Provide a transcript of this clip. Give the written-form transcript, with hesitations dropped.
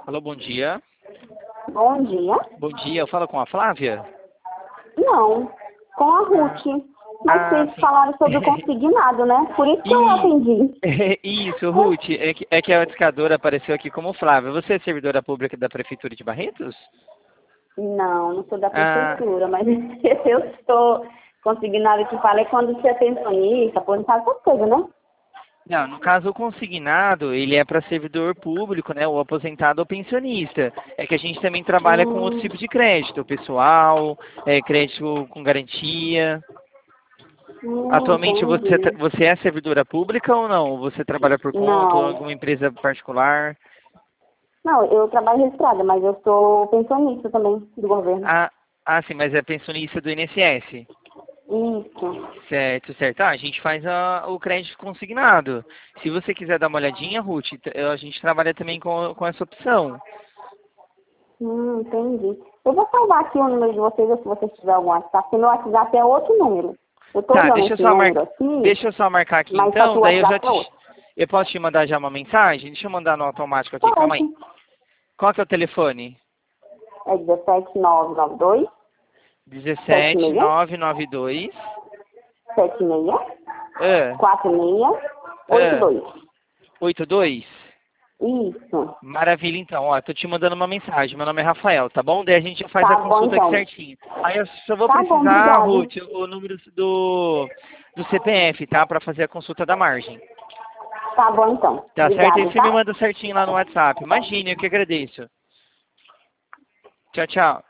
Alô, bom dia. Bom dia. Bom dia, eu falo com a Flávia? Não, com a Ruth. Mas vocês Sim. falaram sobre o consignado, né? Por isso que eu atendi. Isso, Ruth, é que a discadora apareceu aqui como Flávia. Você é servidora pública da Prefeitura de Barretos? Não sou da Ah, prefeitura, mas eu sou consignado que fala é quando você é pensionista, aposentado, essas coisas, né? não, no caso o consignado, ele é para servidor público, né, ou aposentado ou pensionista. É que a gente também trabalha com outros Hum, tipos de crédito, pessoal, crédito com garantia. Atualmente entendi. você é servidora pública ou não? Você trabalha por conta ou Não, alguma empresa particular? não, eu trabalho registrada, mas eu sou pensionista também do governo. Ah, sim, mas é pensionista do INSS. Isso. Certo, certo. Ah, a gente faz o crédito consignado. Se você quiser dar uma olhadinha, Ruth, a gente trabalha também com essa opção. Entendi. Eu vou salvar aqui o número de vocês, ou se vocês tiverem algum WhatsApp, porque meu WhatsApp é outro número. Eu tô Tá, usando esse número aqui, deixa eu só marcar aqui mas só que então, o daí WhatsApp é outro. eu posso te mandar já uma mensagem? Deixa eu mandar no automático aqui, calma aí. Pode. Qual que é o telefone? É 17992 76 17992 76 ah, 4682. 82. Isso. Maravilha, então. Ó, tô te mandando uma mensagem. Meu nome é Rafael, tá bom? Daí a gente faz a Tá bom, consulta aqui então. certinho. Aí eu só vou Tá bom, precisar, obrigada. Ruth, o número do CPF, tá? Pra fazer a consulta da margem. Tá bom, então. Tá certo? Aí Obrigada, você me tá? manda certinho lá no WhatsApp. Imagine, eu que agradeço. Tchau, tchau.